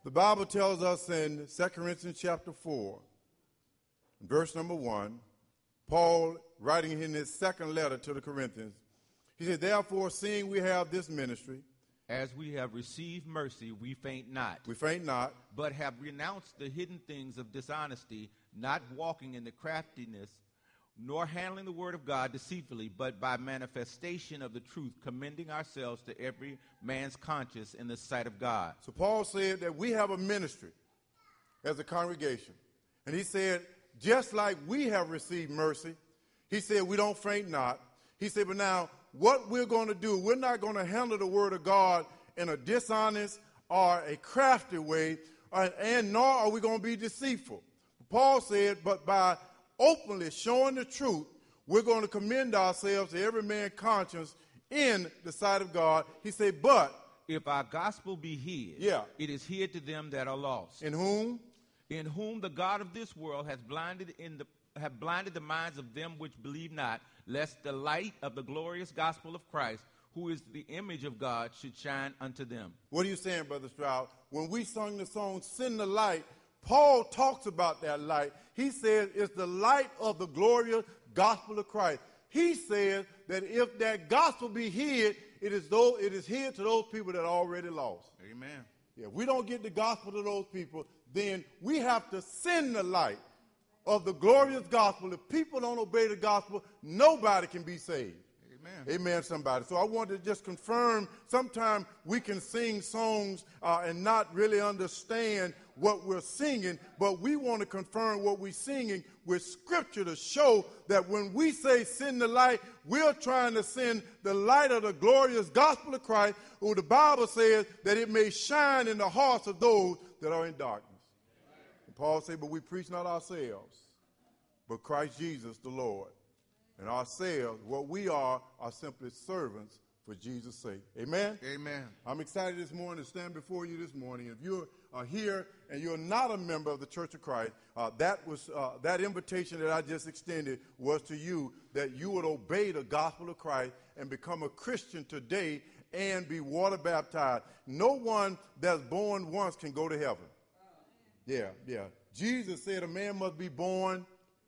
The Bible tells us in 2 Corinthians chapter 4, verse number 1, Paul, writing in his second letter to the Corinthians, he said, therefore, seeing we have this ministry, as we have received mercy, we faint not. We faint not. But have renounced the hidden things of dishonesty, not walking in the craftiness, nor handling the word of God deceitfully, but by manifestation of the truth, commending ourselves to every man's conscience in the sight of God. So Paul said that we have a ministry as a congregation. And he said, just like we have received mercy, he said we don't faint not. He said, but now what we're going to do, we're not going to handle the word of God in a dishonest or a crafty way, and nor are we going to be deceitful. Paul said, but by openly showing the truth, we're going to commend ourselves to every man's conscience in the sight of God. He said, but if our gospel be hid, it is hid to them that are lost. In whom? In whom the God of this world has blinded the minds of them which believe not, lest the light of the glorious gospel of Christ, who is the image of God, should shine unto them. What are you saying, Brother Stroud? When we sung the song, Send the Light, Paul talks about that light. He says it's the light of the glorious gospel of Christ. He says that if that gospel be hid, it is hid to those people that are already lost. Amen. Yeah, if we don't get the gospel to those people, then we have to send the light of the glorious gospel. If people don't obey the gospel, nobody can be saved. Amen. Amen, somebody. So I want to just confirm, sometimes we can sing songs and not really understand what we're singing, but we want to confirm what we're singing with scripture to show that when we say send the light, we're trying to send the light of the glorious gospel of Christ, who the Bible says that it may shine in the hearts of those that are in darkness. And Paul said, but we preach not ourselves, but Christ Jesus the Lord. And ourselves, what we are simply servants for Jesus' sake. Amen? Amen. I'm excited this morning to stand before you this morning. If you're here and you're not a member of the Church of Christ, that invitation that I just extended was to you, that you would obey the gospel of Christ and become a Christian today and be water baptized. No one that's born once can go to heaven. Yeah. Jesus said a man must be born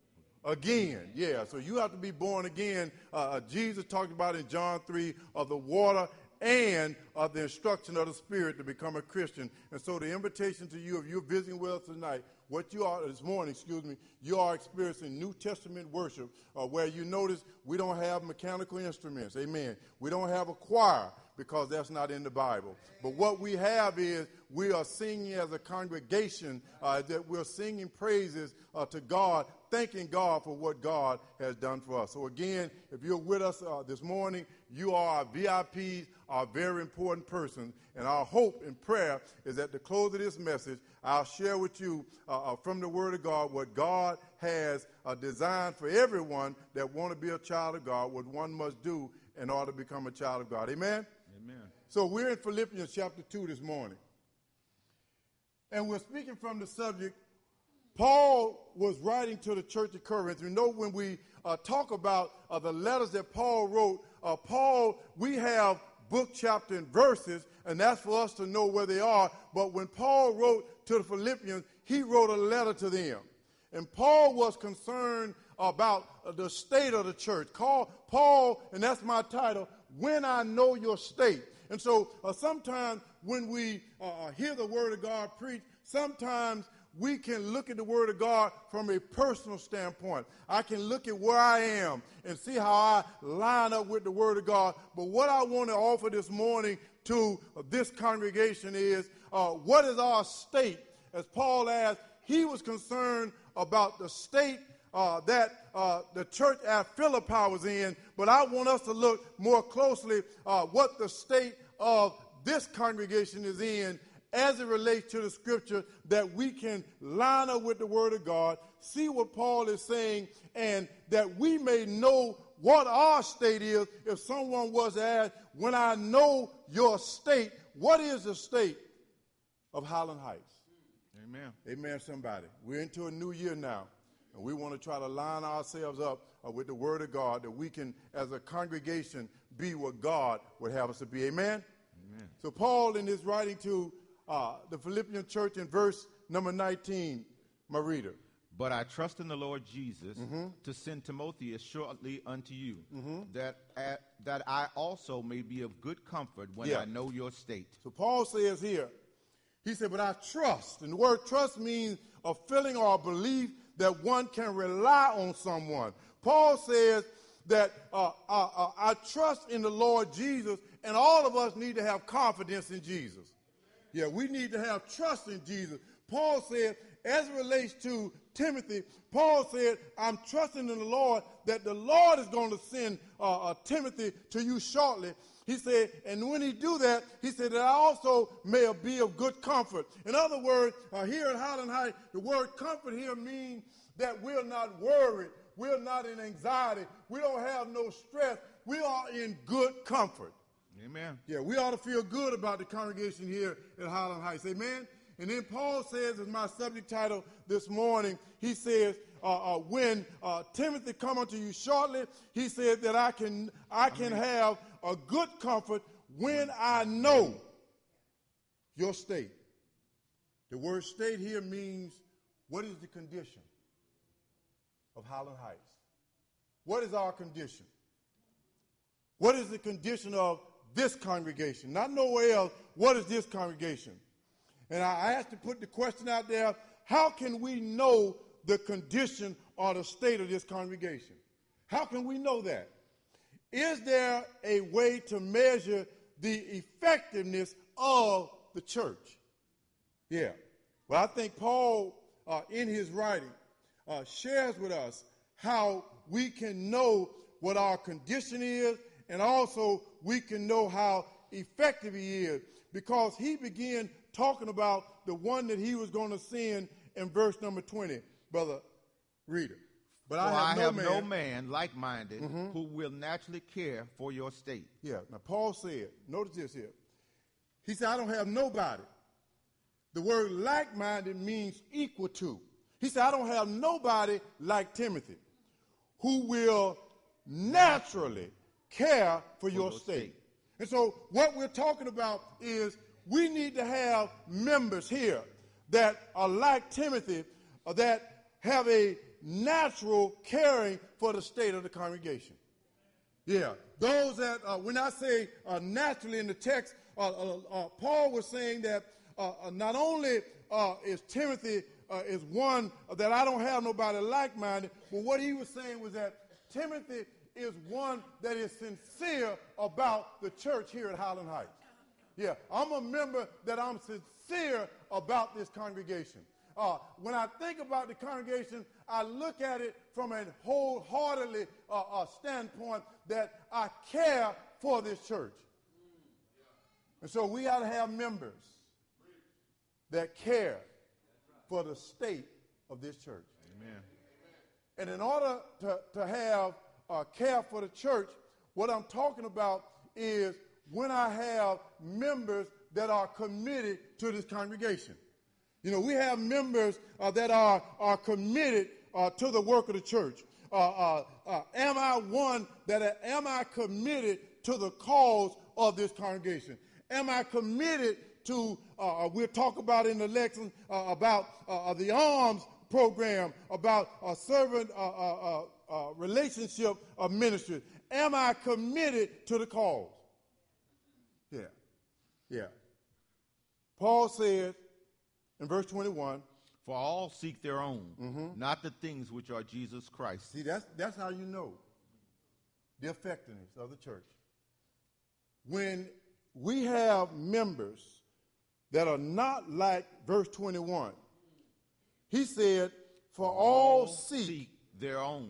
again. Yeah, so you have to be born again. Jesus talked about in John 3 of the water and of the instruction of the Spirit to become a Christian. And so the invitation to you, if you're visiting with us tonight, you are experiencing New Testament worship, where you notice we don't have mechanical instruments. Amen. We don't have a choir because that's not in the Bible. But what we have is we are singing as a congregation, that we're singing praises to God, thanking God for what God has done for us. So again, if you're with us this morning, you are our VIPs, our very important person. And our hope and prayer is at the close of this message, I'll share with you from the Word of God what God has designed for everyone that want to be a child of God, what one must do in order to become a child of God. Amen? Amen. So we're in Philippians chapter 2 this morning. And we're speaking from the subject, Paul was writing to the church of Corinth. You know, when we talk about the letters that Paul wrote, we have book, chapter, and verses, and that's for us to know where they are. But when Paul wrote to the Philippians, he wrote a letter to them. And Paul was concerned about the state of the church. Paul, and that's my title, When I Know Your State. And so sometimes when we hear the word of God preached, sometimes we can look at the word of God from a personal standpoint. I can look at where I am and see how I line up with the word of God. But what I want to offer this morning to this congregation is, what is our state? As Paul asked, he was concerned about the state that the church at Philippi was in. But I want us to look more closely what the state of this congregation is in as it relates to the scripture, that we can line up with the word of God, see what Paul is saying, and that we may know what our state is. If someone was to ask, when I know your state, what is the state of Highland Heights? Amen. Amen, somebody. We're into a new year now, and we want to try to line ourselves up with the word of God, that we can, as a congregation, be what God would have us to be. Amen? Amen. So Paul, in his writing to the Philippian church in verse number 19, my reader. But I trust in the Lord Jesus to send Timotheus shortly unto you, that I also may be of good comfort when I know your state. So Paul says here, he said, but I trust. And the word trust means a feeling or a belief that one can rely on someone. Paul says that I trust in the Lord Jesus, and all of us need to have confidence in Jesus. Yeah, we need to have trust in Jesus. Paul said, as it relates to Timothy, Paul said, I'm trusting in the Lord that the Lord is going to send Timothy to you shortly. He said, and when he do that, he said that I also may be of good comfort. In other words, here at Highland Heights, the word comfort here means that we're not worried. We're not in anxiety. We don't have no stress. We are in good comfort. Amen. Yeah, we ought to feel good about the congregation here at Highland Heights. Amen. And then Paul says, as my subject title this morning, he says, when Timothy come unto you shortly, he said that I can have a good comfort when I know your state. The word state here means, what is the condition of Highland Heights? What is our condition? What is the condition of this congregation? Not nowhere else. What is this congregation? And I asked to put the question out there, how can we know the condition or the state of this congregation? How can we know that? Is there a way to measure the effectiveness of the church? Yeah. Well, I think Paul, in his writing, shares with us how we can know what our condition is, and also we can know how effective he is, because he began talking about the one that he was going to send in verse number 20, brother reader. But I have no man like-minded who will naturally care for your state. Yeah. Now Paul said, notice this here. He said, I don't have nobody. The word like-minded means equal to. He said, I don't have nobody like Timothy who will naturally care for your state. And so what we're talking about is we need to have members here that are like Timothy, that have a natural caring for the state of the congregation. Yeah, those that, when I say naturally in the text, Paul was saying that not only is Timothy is one that I don't have nobody like-minded, but what he was saying was that Timothy is one that is sincere about the church here at Highland Heights. Yeah, I'm a member that I'm sincere about this congregation. When I think about the congregation, I look at it from a wholeheartedly standpoint that I care for this church. And so we ought to have members that care for the state of this church. Amen. And in order to have care for the church, what I'm talking about is when I have members that are committed to this congregation. You know, we have members that are committed to the work of the church. Am I committed to the cause of this congregation? Am I committed to, we'll talk about in the lesson about the arms program, about servant relationship ministry. Am I committed to the cause? Yeah. Paul said in verse 21, for all seek their own, not the things which are Jesus Christ. See, that's how you know the effectiveness of the church. When we have members that are not like verse 21, he said, for all seek their own,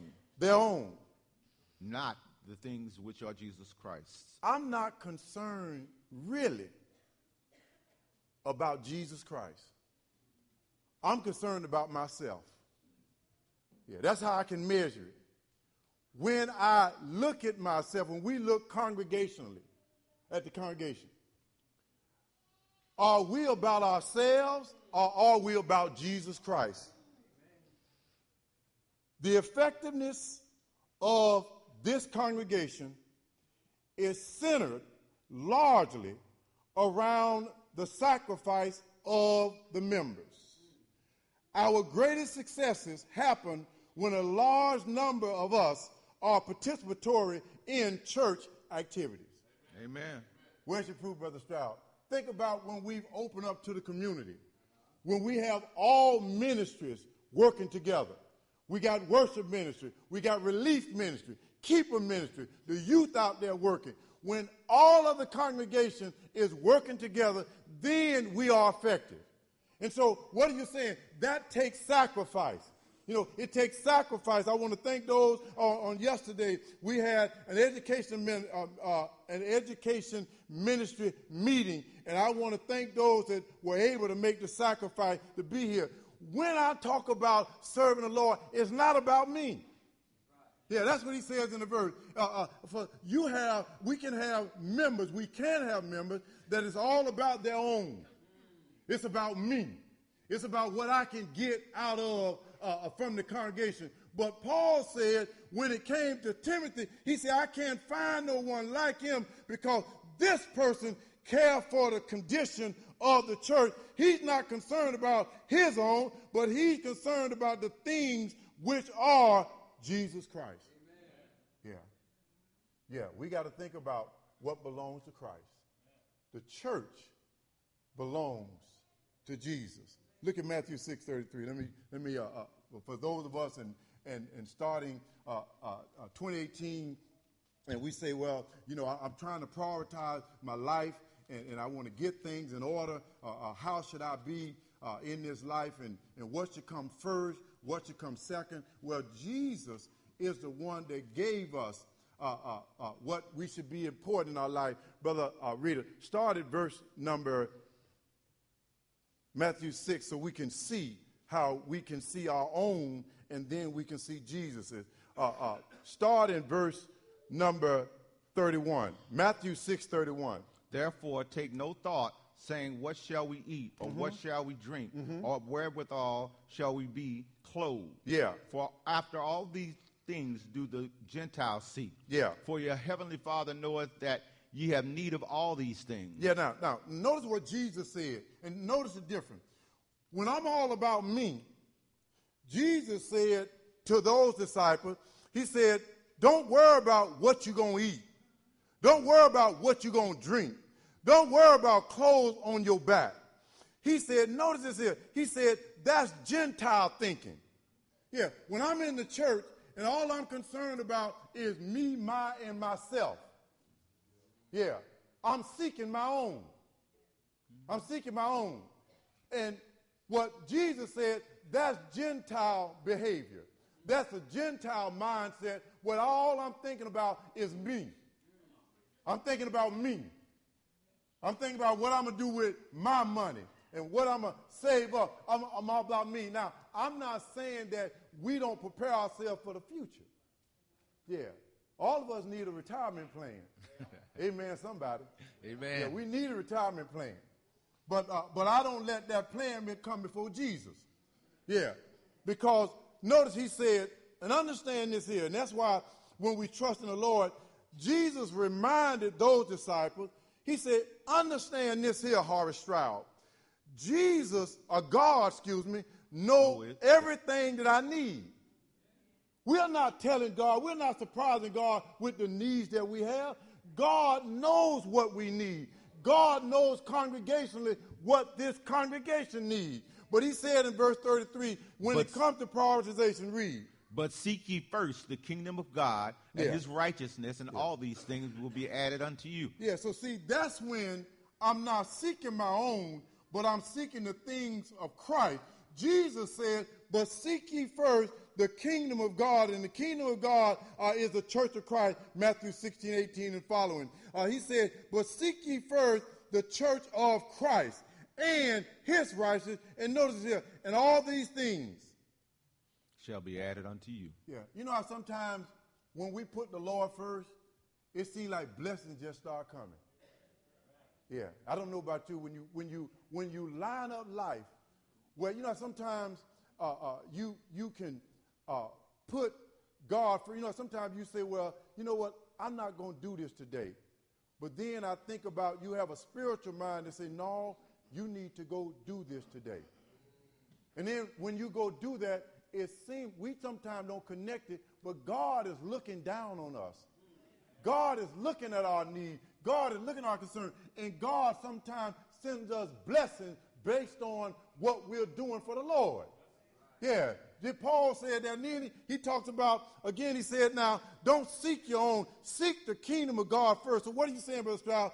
not the things which are Jesus Christ. I'm not concerned really about Jesus Christ. I'm concerned about myself. Yeah, that's how I can measure it. When I look at myself, when we look congregationally at the congregation, are we about ourselves or are we about Jesus Christ? The effectiveness of this congregation is centered largely around the sacrifice of the members. Our greatest successes happen when a large number of us are participatory in church activities. Amen. Where's your proof, Brother Stroud? Think about when we've opened up to the community, when we have all ministries working together. We got worship ministry, we got relief ministry, keeper ministry, the youth out there working. When all of the congregation is working together, then we are effective. And so what are you saying? That takes sacrifice. You know, it takes sacrifice. I want to thank those on yesterday. We had an education ministry meeting, and I want to thank those that were able to make the sacrifice to be here. When I talk about serving the Lord, it's not about me. Yeah, that's what he says in the verse. We can have members that is all about their own. It's about me. It's about what I can get out of from the congregation. But Paul said when it came to Timothy, he said, I can't find no one like him because this person cares for the condition of the church. He's not concerned about his own, but he's concerned about the things which are Jesus Christ. Amen. Yeah, we got to think about what belongs to Christ. The church belongs to Jesus. Look at Matthew 6:33. Let me for those of us and starting 2018, and we say, well, you know, I'm trying to prioritize my life, and I want to get things in order. How should I be in this life, and what should come first, what should come second? Well, Jesus is the one that gave us what we should be important in our life. Brother Reader, start at verse number Matthew 6, so we can see how we can see our own, and then we can see Jesus's. Start in verse number 31. Matthew 6:31. Therefore, take no thought, saying, what shall we eat, or what shall we drink, or wherewithal shall we be clothed? Yeah. For after all these things do the Gentiles seek. Yeah. For your heavenly Father knoweth that ye have need of all these things. Yeah, now, notice what Jesus said, and notice the difference. When I'm all about me, Jesus said to those disciples, he said, don't worry about what you're going to eat. Don't worry about what you're going to drink. Don't worry about clothes on your back. He said, notice this here, he said, that's Gentile thinking. Yeah, when I'm in the church and all I'm concerned about is me, my, and myself. Yeah, I'm seeking my own. I'm seeking my own. And what Jesus said, that's Gentile behavior. That's a Gentile mindset where all I'm thinking about is me. I'm thinking about me. I'm thinking about what I'm going to do with my money and what I'm going to save up. I'm all about me. Now, I'm not saying that we don't prepare ourselves for the future. Yeah, all of us need a retirement plan. Amen, somebody. Amen. Yeah, we need a retirement plan. But I don't let that plan come before Jesus. Yeah, because notice he said, and understand this here, and that's why when we trust in the Lord, Jesus reminded those disciples, he said, understand this here, Horace Stroud. God, knows everything that I need. We're not telling God, we're not surprising God with the needs that we have. God knows what we need. God knows congregationally what this congregation needs. But he said in verse 33, when it comes to prioritization, read. But seek ye first the kingdom of God and his righteousness, and all these things will be added unto you. Yeah, so see, that's when I'm not seeking my own, but I'm seeking the things of Christ. Jesus said, but seek ye first the kingdom of God, and the kingdom of God is the church of Christ, Matthew 16:18 and following. He said, but seek ye first the church of Christ and his righteousness, and notice here, and all these things shall be added unto you. Yeah, you know how sometimes when we put the Lord first, it seems like blessings just start coming. Yeah, I don't know about you, when you line up life, well, you know, sometimes you can put God for, you know, sometimes you say, well, you know what, I'm not going to do this today. But then I think about, you have a spiritual mind that say, no, you need to go do this today. And then when you go do that, it seems we sometimes don't connect it, but God is looking down on us. God is looking at our need. God is looking at our concern. And God sometimes sends us blessings based on what we're doing for the Lord. Yeah. Did Paul say that? And then he talks about, again, he said, now, don't seek your own. Seek the kingdom of God first. So what are you saying, Brother Stroud?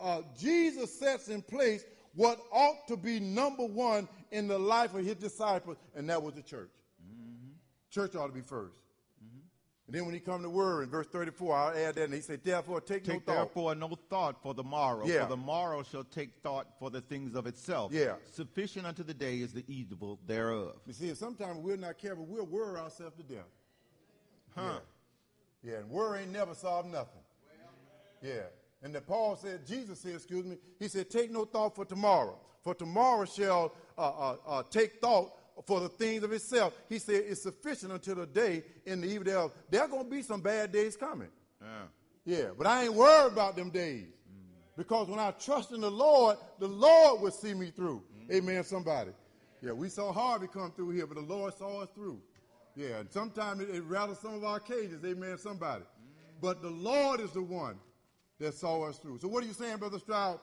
Jesus sets in place what ought to be number one in the life of his disciples, and that was the church. Mm-hmm. Church ought to be first. Mm-hmm. And then when he come to word in verse 34, I'll add that, and he said, therefore take no thought. Therefore no thought for the morrow, yeah. for the morrow shall take thought for the things of itself. Yeah. Sufficient unto the day is the evil thereof. You see, sometimes we're not careful, we'll worry ourselves to death. Huh. Yeah, and worry ain't never solved nothing. Yeah. And then Paul said, Jesus said, he said, take no thought for tomorrow shall take thought for the things of itself. He said, it's sufficient until the day in the evil thereof. There are going to be some bad days coming. Yeah, but I ain't worried about them days. Because when I trust in the Lord will see me through. Amen, somebody. Yeah, we saw Harvey come through here, but the Lord saw us through. Yeah, and sometimes it rattles some of our cages. Amen, somebody. But the Lord is the one that saw us through. So what are you saying, Brother Stroud?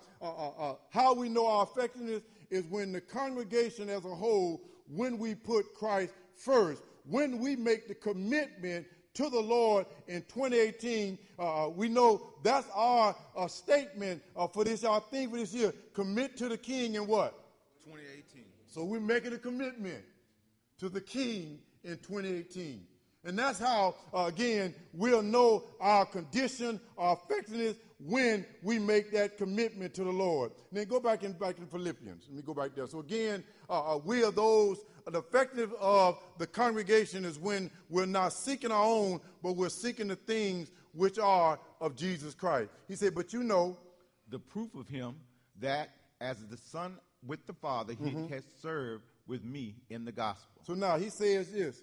How we know our effectiveness is when the congregation as a whole, when we put Christ first, when we make the commitment to the Lord in 2018, we know that's our statement for this, our theme for this year. Commit to the King in what? 2018. So we're making a commitment to the King in 2018. And that's how, again, we'll know our condition, our effectiveness, when we make that commitment to the Lord. And then go back in Philippians. Let me go back there. So again, we are those, the effective of the congregation is when we're not seeking our own, but we're seeking the things which are of Jesus Christ. He said, but you know, the proof of him that as the Son with the Father, he has served with me in the gospel. So now he says this,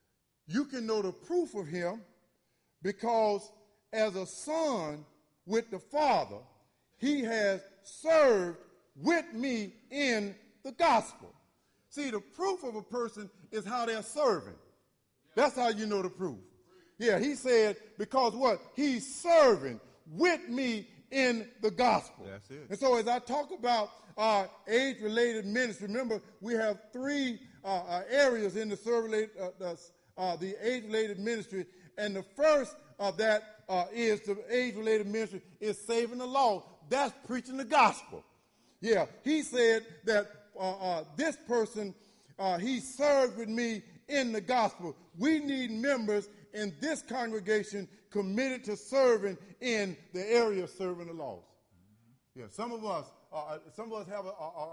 you can know the proof of him because as a son with the Father, he has served with me in the gospel. See, the proof of a person is how they're serving. That's how you know the proof. Yeah, he said, because what? He's serving with me in the gospel. That's it. And so as I talk about age-related ministry, remember, we have three areas in the age-related ministry, and the first of that is the age-related ministry is saving the lost. That's preaching the gospel. Yeah, he said that this person, he served with me in the gospel. We need members in this congregation committed to serving in the area of serving the lost. Yeah, some of us have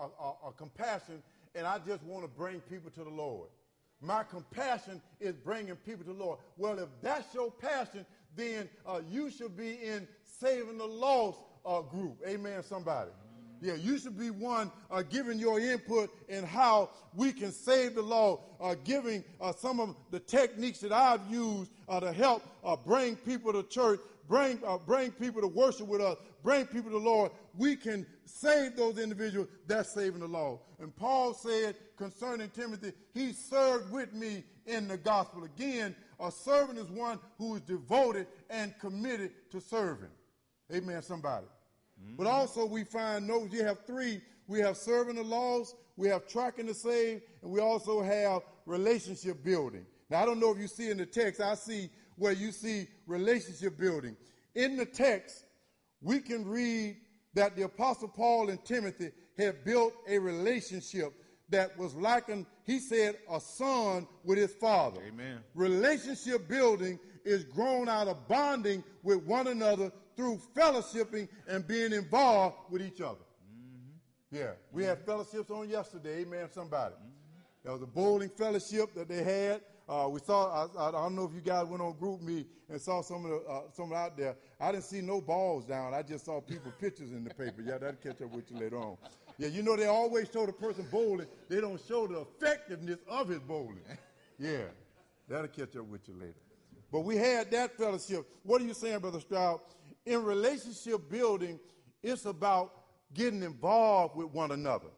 a compassion, and I just want to bring people to the Lord. My compassion is bringing people to the Lord. Well, if that's your passion, then you should be in saving the lost group. Amen, somebody. Yeah, you should be one giving your input in how we can save the lost, giving some of the techniques that I've used to help bring people to church, bring people to worship with us, bring people to the Lord. We can save those individuals. That's saving the lost. And Paul said concerning Timothy, he served with me in the gospel. Again, a servant is one who is devoted and committed to serving. Amen, somebody. But also we find those, you have three. We have serving the lost, we have tracking the saved, and we also have relationship building. Now, I don't know if you see in the text, I see where you see relationship building. In the text, we can read that the Apostle Paul and Timothy had built a relationship that was like, he said, a son with his father. Amen. Relationship building is grown out of bonding with one another through fellowshipping and being involved with each other. Mm-hmm. Yeah, we had fellowships on yesterday. Amen, somebody. Mm-hmm. There was a bowling fellowship that they had. We saw, I don't know if you guys went on Group Me and saw some out there. I didn't see no balls down. I just saw people pictures in the paper. Yeah, that'll catch up with you later on. Yeah, you know they always show the person bowling. They don't show the effectiveness of his bowling. Yeah, that'll catch up with you later. But we had that fellowship. What are you saying, Brother Stroud? In relationship building, it's about getting involved with one another.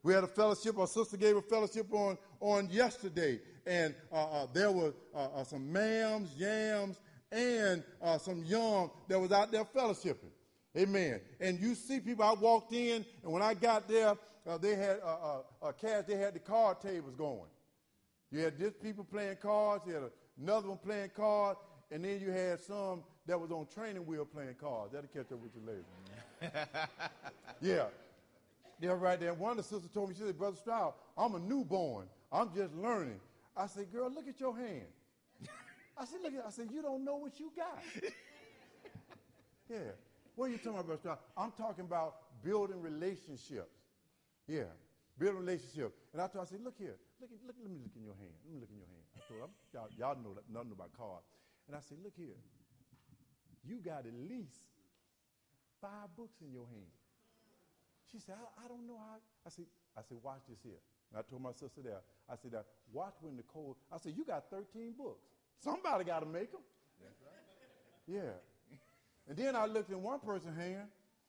We had a fellowship. Our sister gave a fellowship on yesterday. And there were some mams, yams, and some young that was out there fellowshipping. Amen. And you see people, I walked in, and when I got there, they had they had the card tables going. You had just people playing cards. You had another one playing cards. And then you had some that was on training wheel playing cards. That'll catch up with you later. Yeah. They're right there. One of the sisters told me, she said, Brother Stroud, I'm a newborn. I'm just learning. I said, girl, look at your hand. I said, you don't know what you got. Yeah. What are you talking about, Brother Stroud? I'm talking about building relationships. Yeah. Building relationships. And I told her, I said, look here. Let me look in your hand. Let me look in your hand. I told her, y'all know nothing about cards. And I said, look here. You got at least 5 books in your hand. She said, I don't know how. I said, watch this here. And I told my sister there, I said, watch when Nicole, I said, you got 13 books. Somebody got to make them. That's right. Yeah. And then I looked in one person's hand.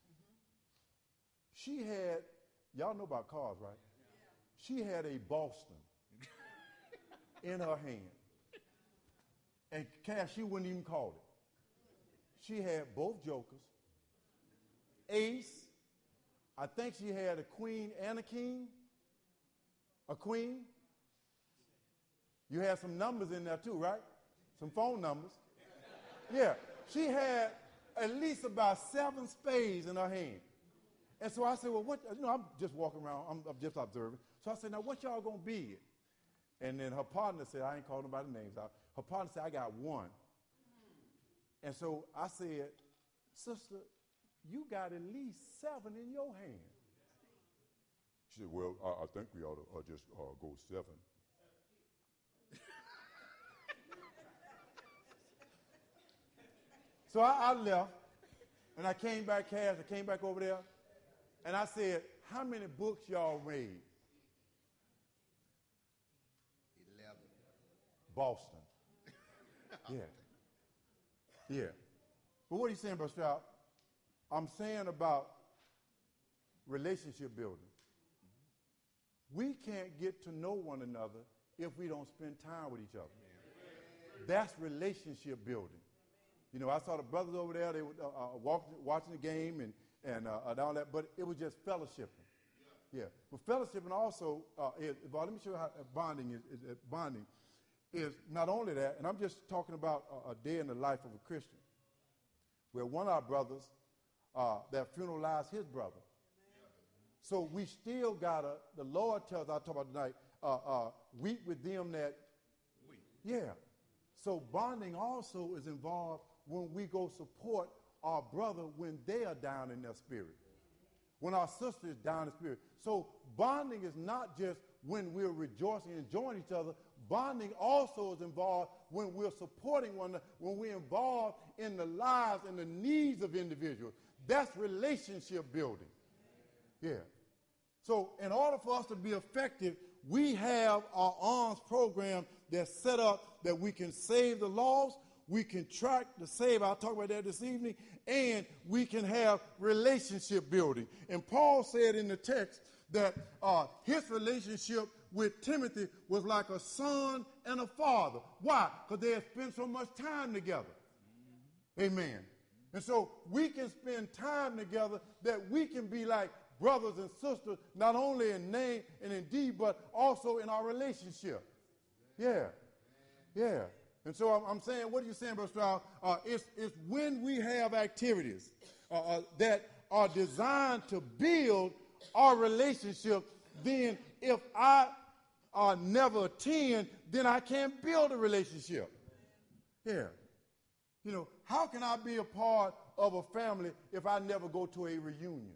She had, y'all know about cars, right? She had a Boston in her hand. And Cash, she wouldn't even call it. She had both jokers, ace. I think she had a queen and a king. A queen. You had some numbers in there too, right? Some phone numbers. Yeah. She had at least about 7 spades in her hand. And so I said, well, what, I'm just walking around. I'm just observing. So I said, now what y'all going to be? And then her partner said, I ain't calling nobody names out. Her partner said, I got 1. And so I said, sister, you got at least 7 in your hand. She said, well, I think we ought to just go 7. So I left, and I came back, Cash. I came back over there, and I said, how many books y'all made? 11. Boston. Yeah. Yeah. But what are you saying, Brother Stroud? I'm saying about relationship building. We can't get to know one another if we don't spend time with each other. That's relationship building. You know, I saw the brothers over there. They were watching the game and all that, but it was just fellowshipping. Yeah. But fellowshipping also let me show you how bonding is not only that, and I'm just talking about a day in the life of a Christian, where one of our brothers that funeralized his brother. So we still gotta. The Lord tells us, I talk about tonight, weep with them that weep. Yeah. So bonding also is involved when we go support our brother when they are down in their spirit, when our sister is down in spirit. So bonding is not just when we're rejoicing and enjoying each other. Bonding also is involved when we're supporting one another, when we're involved in the lives and the needs of individuals. That's relationship building. Yeah. So in order for us to be effective, we have our arms program that's set up that we can save the lost, we can track the save, I'll talk about that this evening, and we can have relationship building. And Paul said in the text that his relationship with Timothy was like a son and a father. Why? Because they had spent so much time together. Amen. And so we can spend time together that we can be like brothers and sisters, not only in name and in deed, but also in our relationship. Yeah. Yeah. And so I'm saying, what are you saying, Brother Stroud? It's when we have activities that are designed to build our relationship, then if I never attend, then I can't build a relationship. Yeah. You know, how can I be a part of a family if I never go to a reunion?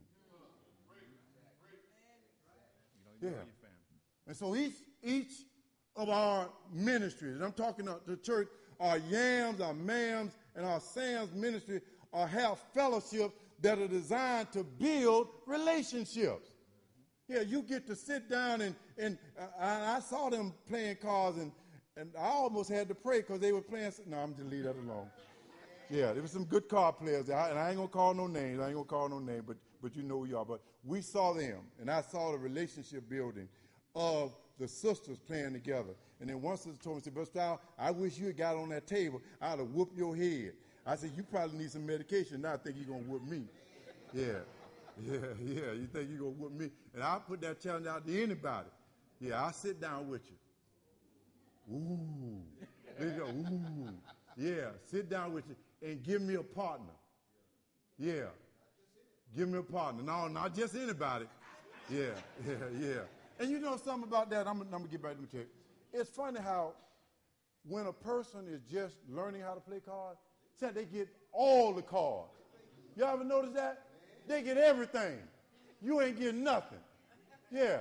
Yeah. And so each of our ministries, and I'm talking to the church, our yams, our mams, and our Sam's ministry have fellowships that are designed to build relationships. Yeah, you get to sit down and I saw them playing cards and I almost had to pray because they were playing. No, I'm just leave that alone. Yeah, there were some good card players there, and I ain't gonna call no names. but you know who you are. But we saw them, and I saw the relationship building of the sisters playing together. And then one sister told me, said, Brother Stiles, I wish you had got on that table. I'd have whooped your head. I said, you probably need some medication. Now I think you're going to whoop me. Yeah. You think you're going to whoop me. And I'll put that challenge out to anybody. Yeah, I'll sit down with you. Ooh. There you go. Ooh. Yeah, sit down with you and give me a partner. Yeah. Give me a partner. No, not just anybody. Yeah. And you know something about that? I'm going to get back to the text. It's funny how when a person is just learning how to play cards, they get all the cards. You ever notice that? They get everything. You ain't getting nothing. Yeah.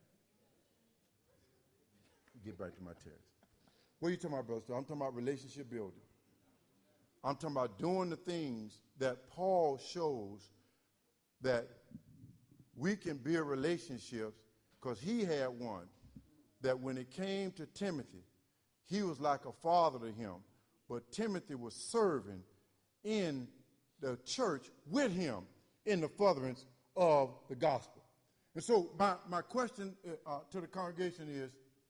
Get back to my text. What are you talking about, Brother Stiles? I'm talking about relationship building. I'm talking about doing the things that Paul shows that we can build relationships, because he had one that when it came to Timothy, he was like a father to him, but Timothy was serving in the church with him in the furtherance of the gospel. And so my question to the congregation is,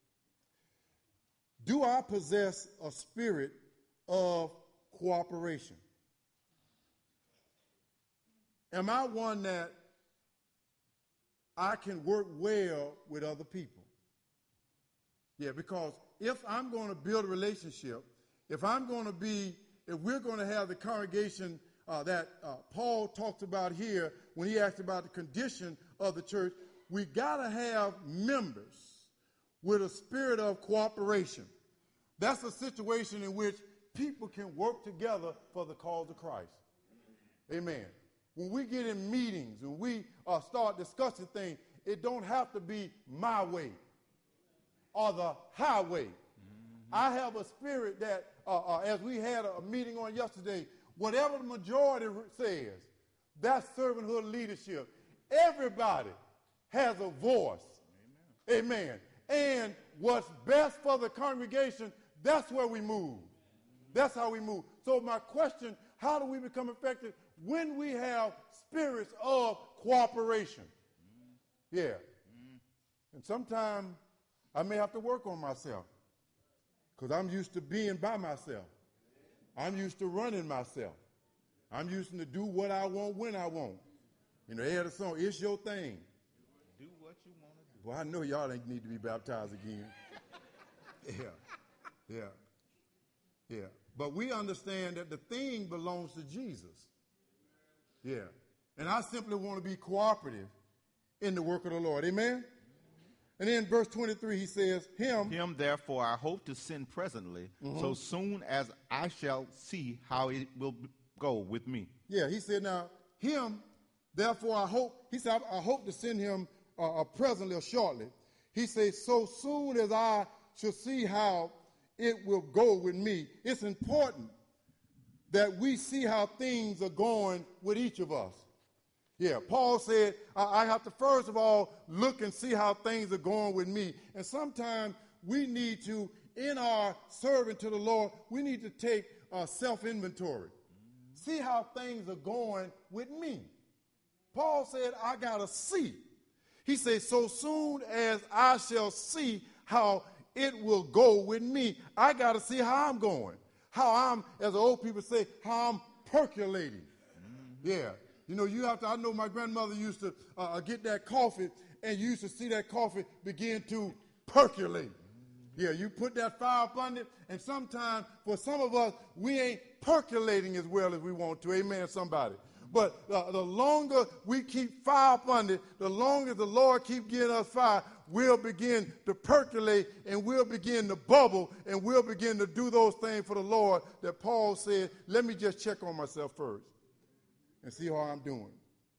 do I possess a spirit of cooperation? Am I one that I can work well with other people? Yeah, because if I'm going to build a relationship, if we're going to have the congregation that Paul talked about here when he asked about the condition of the church, we got to have members with a spirit of cooperation. That's a situation in which people can work together for the cause of Christ. Amen. When we get in meetings and we start discussing things, it don't have to be my way or the highway. Mm-hmm. I have a spirit that, as we had a meeting on yesterday, whatever the majority says, that's servanthood leadership. Everybody has a voice. Amen. And what's best for the congregation, that's where we move. That's how we move. So my question, how do we become effective? When we have spirits of cooperation. Yeah. And sometimes I may have to work on myself because I'm used to being by myself. I'm used to running myself. I'm used to do what I want when I want. You know, they had a song, It's Your Thing. Do what you want to do. Well, I know y'all ain't need to be baptized again. Yeah. But we understand that the thing belongs to Jesus. Yeah. And I simply want to be cooperative in the work of the Lord. Amen? And then verse 23, he says, Him therefore I hope to send presently, so soon as I shall see how it will go with me. Yeah, he said, now, him, therefore I hope to send him presently or shortly. He says, so soon as I shall see how it will go with me. It's important that we see how things are going with each of us. Yeah, Paul said, I have to first of all look and see how things are going with me. And sometimes we need to, in our serving to the Lord, we need to take self-inventory. See how things are going with me. Paul said, I got to see. He said, so soon as I shall see how it will go with me, I got to see how I'm going. How I'm, as the old people say, how I'm percolating. Yeah. You know, I know my grandmother used to get that coffee, and you used to see that coffee begin to percolate. Yeah, you put that fire up on it, and sometimes, for some of us, we ain't percolating as well as we want to. Amen, somebody. But the longer we keep fire up on it, the longer the Lord keep giving us fire, we'll begin to percolate, and we'll begin to bubble, and we'll begin to do those things for the Lord that Paul said, let me just check on myself first and see how I'm doing.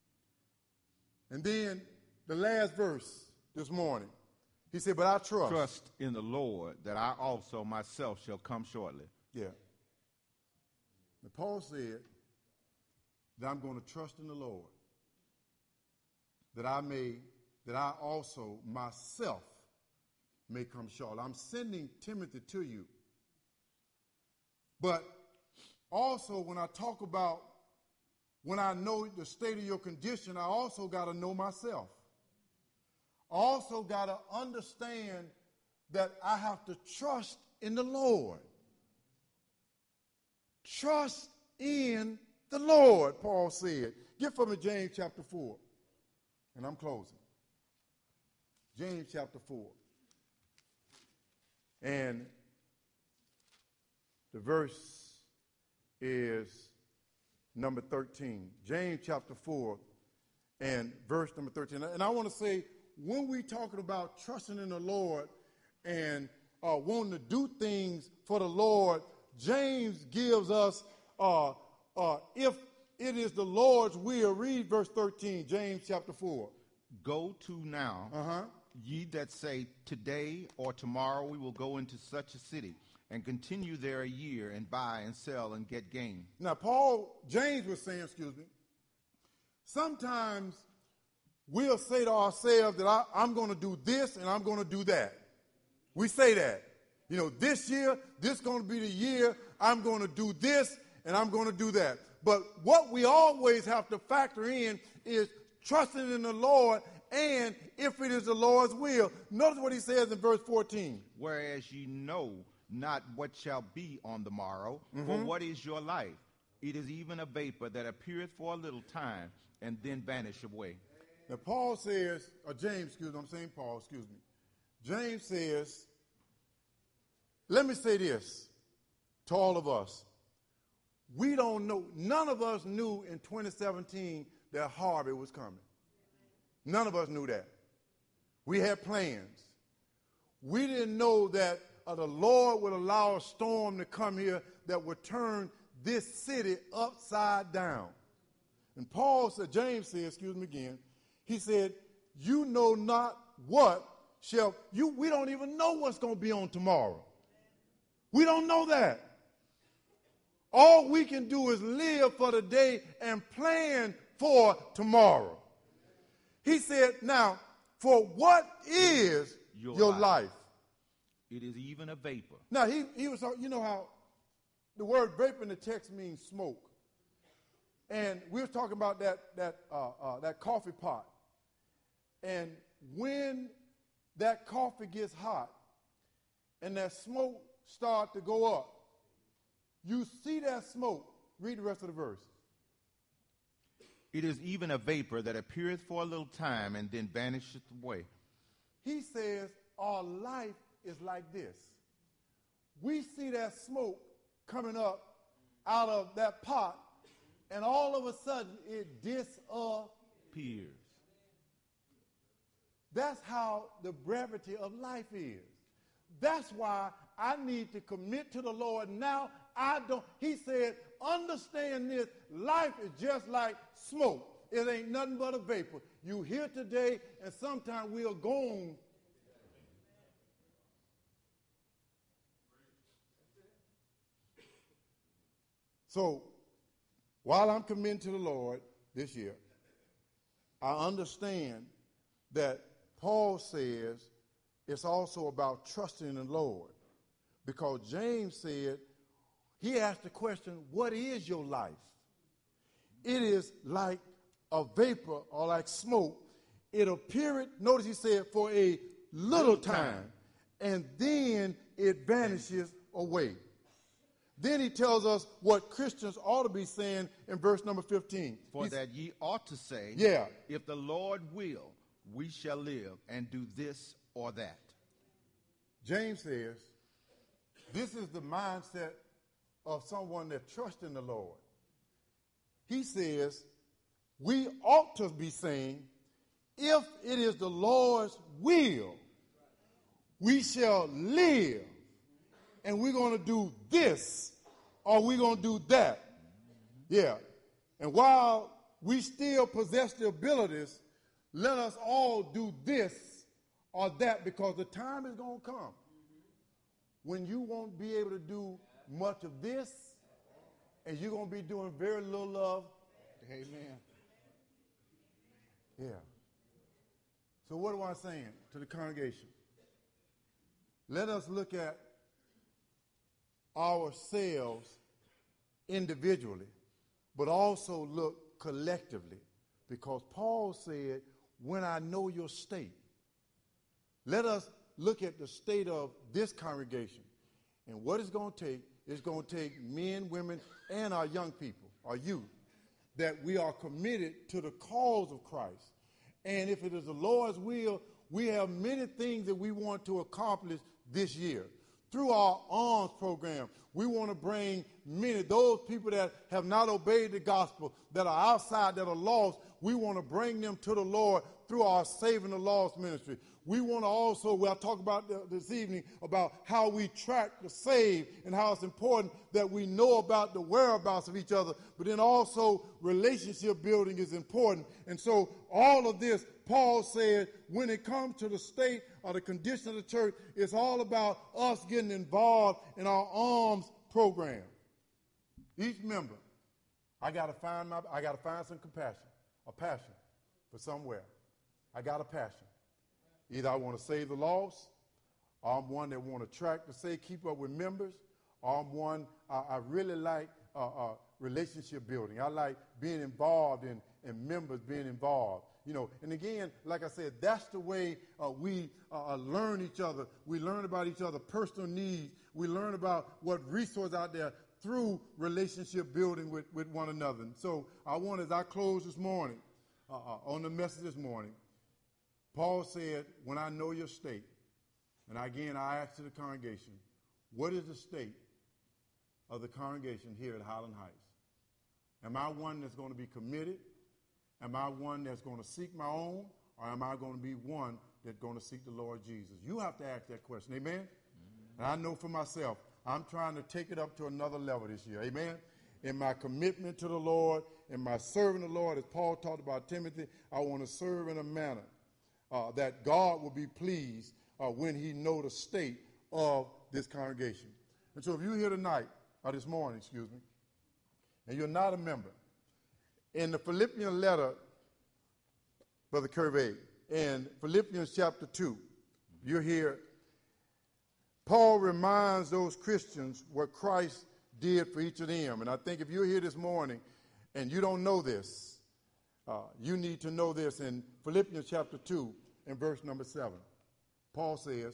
And then the last verse this morning, he said, but I trust in the Lord that I also myself shall come shortly. Yeah. And Paul said that I'm going to trust in the Lord, that I also myself may come shortly. I'm sending Timothy to you. But also when I talk about when I know the state of your condition, I also got to know myself. I also got to understand that I have to trust in the Lord. Trust in the Lord, Paul said. Get from me James chapter 4. And I'm closing. James chapter 4. And the verse is number 13. James chapter 4 and verse number 13. And I want to say, when we talking about trusting in the Lord and wanting to do things for the Lord, James gives us, if it is the Lord's will, read verse 13, James chapter 4. Go to now, ye that say, today or tomorrow we will go into such a city, and continue there a year, and buy and sell and get gain. Now, James was saying, sometimes we'll say to ourselves that I'm going to do this and I'm going to do that. We say that. You know, this year, this is going to be the year I'm going to do this and I'm going to do that. But what we always have to factor in is trusting in the Lord, and if it is the Lord's will. Notice what he says in verse 14. Whereas ye know not what shall be on the morrow, for what is your life? It is even a vapor that appeareth for a little time and then vanish away. Now Paul says, or James, I'm saying Paul, James says, let me say this to all of us. We don't know, none of us knew in 2017 that Harvey was coming. None of us knew that. We had plans. We didn't know that the Lord would allow a storm to come here that would turn this city upside down. And James said, he said, you know not what we don't even know what's going to be on tomorrow. We don't know that. All we can do is live for the day and plan for tomorrow. He said, now, for what is your life? It is even a vapor. Now, he was, you know how the word vapor in the text means smoke. And we were talking about that coffee pot. And when that coffee gets hot and that smoke starts to go up, you see that smoke. Read the rest of the verse. It is even a vapor that appeareth for a little time and then vanisheth away. He says our life is like this. We see that smoke coming up out of that pot, and all of a sudden it disappears. That's how the brevity of life is. That's why I need to commit to the Lord now. He said, understand this, life is just like smoke. It ain't nothing but a vapor. You here today, and sometime we'll go on. So, while I'm committed to the Lord this year, I understand that Paul says it's also about trusting in the Lord. Because James said, he asked the question, what is your life? It is like a vapor or like smoke. It appeared, notice he said, for a little time, and then it vanishes away. Then he tells us what Christians ought to be saying in verse number 15. For that ye ought to say, if the Lord will, we shall live and do this or that. James says, this is the mindset of someone that trusts in the Lord. He says, we ought to be saying, if it is the Lord's will, we shall live, and we're going to do this, or we're going to do that. Yeah. And while we still possess the abilities, let us all do this or that, because the time is going to come when you won't be able to do much of this, and you're going to be doing very little of. Amen. Yeah. So what am I saying to the congregation? Let us look at ourselves individually, but also look collectively, because Paul said, when I know your state. Let us look at the state of this congregation. And what it's going to take, it's going to take men, women, and our young people, our youth, that we are committed to the cause of Christ. And if it is the Lord's will, we have many things that we want to accomplish this year. Through our arms program, we want to bring many, those people that have not obeyed the gospel, that are outside, that are lost, we want to bring them to the Lord through our Saving the Lost ministry. We want to also, we'll talk about this evening, about how we track the saved and how it's important that we know about the whereabouts of each other, but then also relationship building is important. And so all of this, Paul said, when it comes to the state or the condition of the church, it's all about us getting involved in our arms program. Each member, I got to find some compassion, a passion for somewhere. I got a passion. Either I want to save the lost, or I'm one that want to track to say keep up with members, or I'm one I really like relationship building. I like being involved and members being involved. You know, and again, like I said, that's the way we learn each other. We learn about each other, personal needs. We learn about what resources out there through relationship building with one another. And so I want, as I close this morning, on the message this morning, Paul said, when I know your state, and again, I ask to the congregation, what is the state of the congregation here at Highland Heights? Am I one that's going to be committed? Am I one that's going to seek my own? Or am I going to be one that's going to seek the Lord Jesus? You have to ask that question, amen? Mm-hmm. And I know for myself, I'm trying to take it up to another level this year, amen? In my commitment to the Lord, in my serving the Lord, as Paul talked about Timothy, I want to serve in a manner that God will be pleased when he know the state of this congregation. And so if you're here tonight, or this morning, and you're not a member, in the Philippians letter, Brother Curvey, in Philippians chapter 2, you're here, Paul reminds those Christians what Christ did for each of them. And I think if you're here this morning and you don't know this, you need to know this in Philippians chapter 2 and verse number 7. Paul says,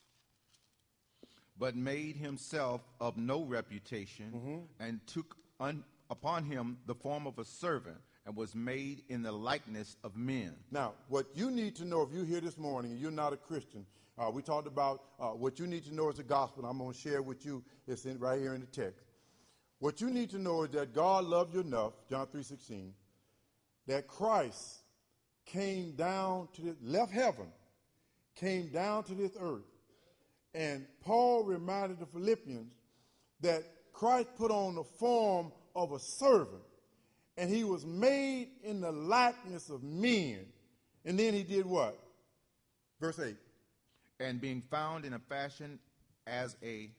but made himself of no reputation, and took upon him the form of a servant, and was made in the likeness of men. Now, what you need to know if you're here this morning and you're not a Christian, we talked about what you need to know is the gospel. I'm going to share with you, it's right here in the text. What you need to know is that God loved you enough, John 3:16, that Christ came down to left heaven, came down to this earth. And Paul reminded the Philippians that Christ put on the form of a servant, and he was made in the likeness of men. And then he did what? Verse 8. And being found in a fashion as a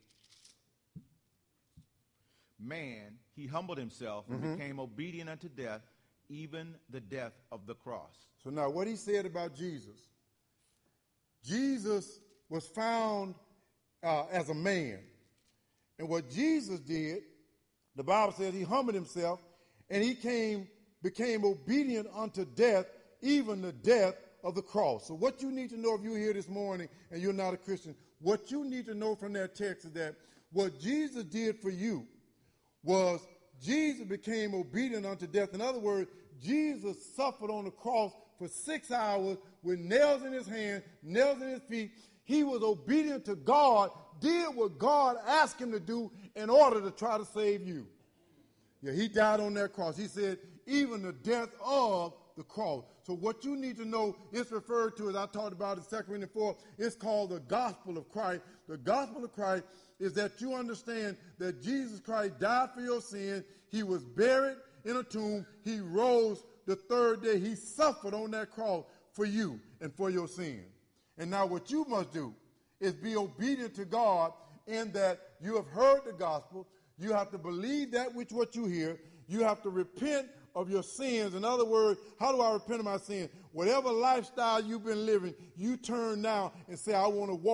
man, he humbled himself and became obedient unto death, even the death of the cross. So now what he said about Jesus, Jesus was found as a man. And what Jesus did, the Bible says he humbled himself and he became obedient unto death, even the death of the cross. So what you need to know if you're here this morning and you're not a Christian, what you need to know from that text is that what Jesus did for you was Jesus became obedient unto death. In other words, Jesus suffered on the cross for 6 hours with nails in his hands, nails in his feet. He was obedient to God, did what God asked him to do in order to try to save you. Yeah, he died on that cross. He said, even the death of the cross. So what you need to know, it's referred to, as I talked about in 2 Corinthians 4, it's called the gospel of Christ. The gospel of Christ is that you understand that Jesus Christ died for your sin. He was buried in a tomb. He rose the third day. He suffered on that cross for you and for your sin. And now what you must do is be obedient to God in that you have heard the gospel. You have to believe that which what you hear. You have to repent of your sins. In other words, how do I repent of my sins? Whatever lifestyle you've been living, you turn now and say, I want to walk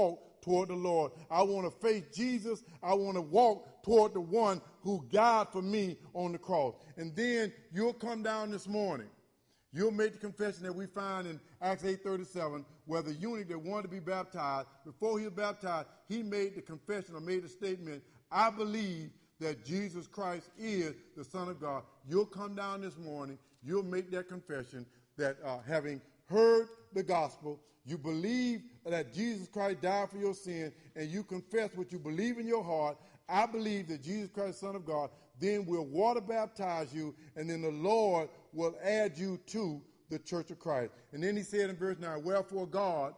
toward the Lord. I want to face Jesus. I want to walk toward the one who died for me on the cross. And then you'll come down this morning. You'll make the confession that we find in Acts 8:37, where the eunuch that wanted to be baptized, before he was baptized, he made the confession or made the statement, I believe that Jesus Christ is the Son of God. You'll come down this morning. You'll make that confession that having heard the gospel, you believe that Jesus Christ died for your sin, and you confess what you believe in your heart. I believe that Jesus Christ is the Son of God. Then we'll water baptize you, and then the Lord will add you to the church of Christ. And then he said in verse 9, wherefore God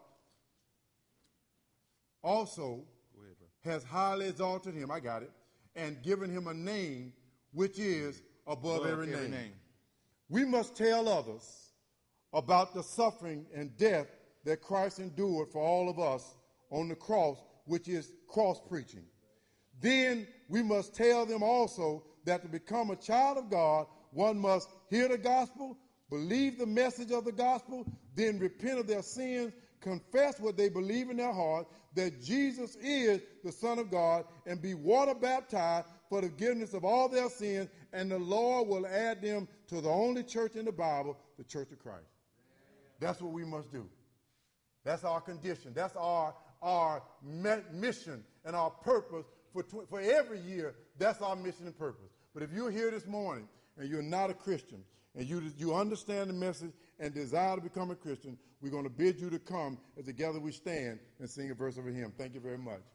also has highly exalted him, I got it, and given him a name which is above every name. We must tell others about the suffering and death that Christ endured for all of us on the cross, which is cross preaching. Then we must tell them also that to become a child of God, one must hear the gospel, believe the message of the gospel, then repent of their sins, confess what they believe in their heart, that Jesus is the Son of God, and be water baptized for the forgiveness of all their sins, and the Lord will add them to the only church in the Bible, the Church of Christ. That's what we must do. That's our condition. That's our mission and our purpose for every year. That's our mission and purpose. But if you're here this morning and you're not a Christian, and you understand the message and desire to become a Christian, we're going to bid you to come as together we stand and sing a verse of a hymn. Thank you very much.